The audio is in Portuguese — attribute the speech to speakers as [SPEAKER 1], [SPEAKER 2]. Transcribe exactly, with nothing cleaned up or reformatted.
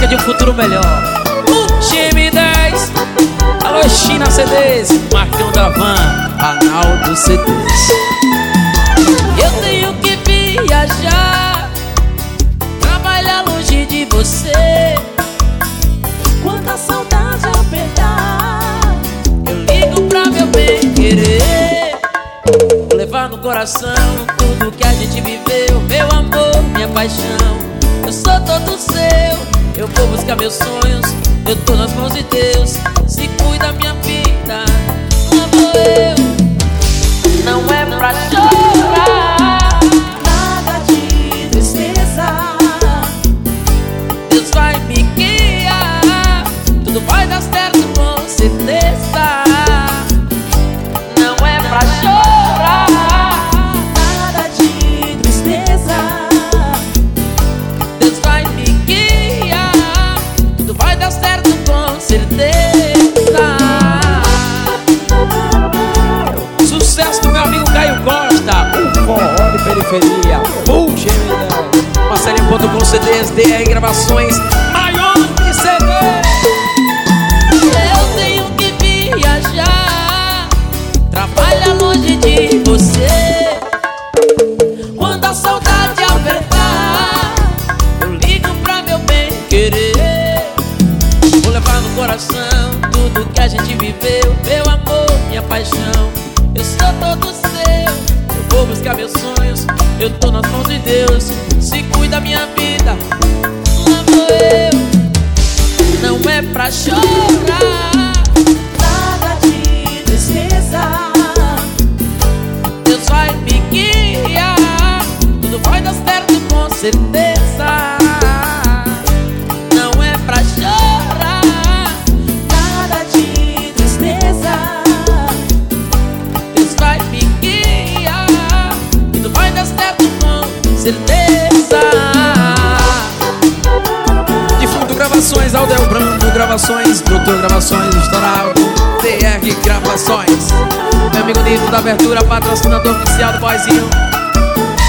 [SPEAKER 1] de um futuro melhor. O time dez, alô China C Ds, Marcão da Van, Arnaldo C Ds. Eu tenho que viajar, trabalhar longe de você.
[SPEAKER 2] Quanta saudade apertar,
[SPEAKER 1] eu ligo pra meu bem querer. Vou levar no coração tudo que a gente viveu, meu amor, minha paixão. Eu sou todo seu, eu vou buscar meus sonhos, eu tô nas mãos de Deus. Se cuida da minha vida, lá vou eu. Não é pra chorar,
[SPEAKER 2] nada de tristeza.
[SPEAKER 1] Deus vai me guiar, tudo vai dar certo com certeza. Não é pra chorar,
[SPEAKER 2] nada de tristeza.
[SPEAKER 1] Deus vai me guiar, tudo vai dar certo com certeza. Sucesso do meu amigo Caio Costa, o forró de periferia. Puxa, Marcelinho ponto com C Ds, D R Gravações, maior de C D. Eu tenho que viajar, trabalhar longe de você. Quando a saudade apertar, eu ligo pra meu bem querer. Vou levar no coração tudo que a gente viveu, meu amor, minha paixão. Eu sou todo seu, eu vou buscar meus sonhos, eu tô nas mãos de Deus. Se cuida da minha vida, lá vou eu. Não é pra chorar,
[SPEAKER 2] Nada de tristeza.
[SPEAKER 1] Deus vai me guiar, tudo vai dar certo com certeza. Não é pra chorar,
[SPEAKER 2] Nada de tristeza.
[SPEAKER 1] Deus vai me guiar, tudo vai dar certo com certeza. Defunto Gravações, Aldel Branco Gravações, Doutor Gravações, Estourado, D R Gravações. Meu amigo Nito da Abertura, patrocinador oficial do Boyzinho.